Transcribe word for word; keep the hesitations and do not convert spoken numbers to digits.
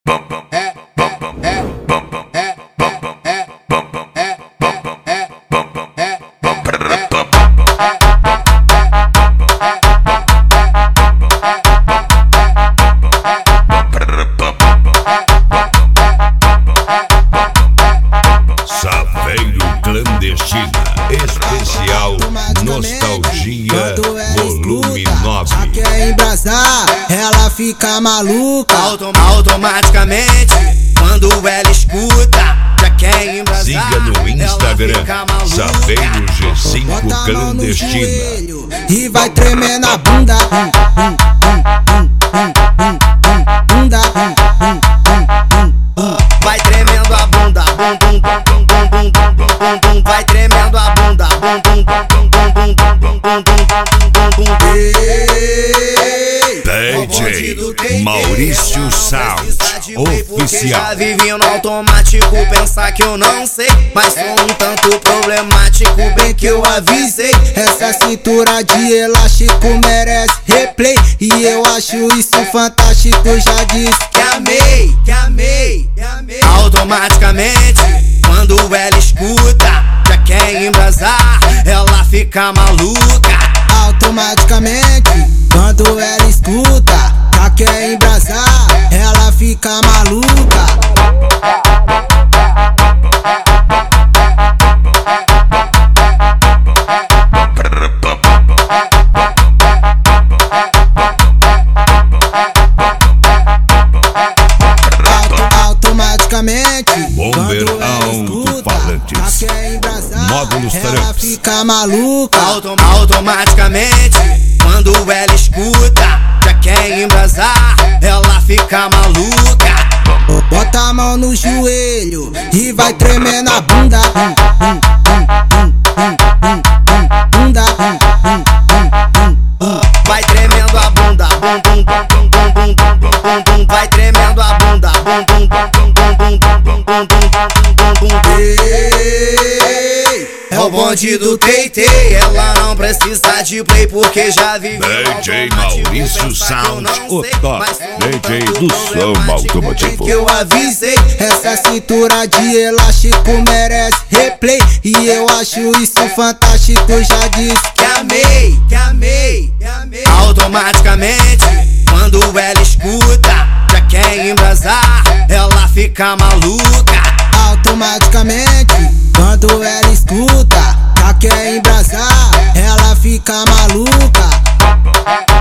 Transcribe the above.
Saveiro Clandestina, especial Nostalgia, volume nove. Já quer embrasar, ela fica maluca. Autom automaticamente, quando ela escuta, já quer embrasar. Siga no Instagram, Saveiro G cinco Bota a mão no Clandestina. joelho e vai tremendo a bunda. Bunda. Vai tremendo a bunda, bum bum bum bum bum bum bum bum. Vai tremendo a bunda, bum bum bum bum bum bum bum bum bum. D J Maurício Sound Oficial. Já vivi no automático, pensar que eu não sei, mas sou um tanto problemático, bem que eu avisei. Essa cintura de elástico merece replay, e eu acho isso fantástico. Já disse Que amei, que amei, que amei. Automaticamente, quando ela escuta, já quer embrasar, ela fica maluca. automaticamente, quando ela escuta, já quer embrasar, ela fica maluca. Automaticamente, Bomber quando ela escuta, Alto-Falantes, já quer embrasar, módulos ela trunks. fica maluca. Autom automaticamente, quando ela escuta, já quer embrasar, ela fica maluca. Bota a mão no joelho e vai tremendo a bunda. Bunda. Vai tremendo a bunda, bum bum bum bum bum bum bum bum. Vai tremendo a bunda, bum bum bum bum bum bum bum bum bum bum. É o bonde do Teitei, ela não precisa de play porque já viveu. D J Maurício Sound, o top D J do som automotivo. Que eu avisei. Essa cintura de elástico merece replay, e eu acho isso fantástico. Já disse Que amei, que amei, que amei. Automaticamente, quando ela escuta, já quer embrasar, ela fica maluca. automaticamente, quando ela escuta, já quer embrasar, ela fica maluca.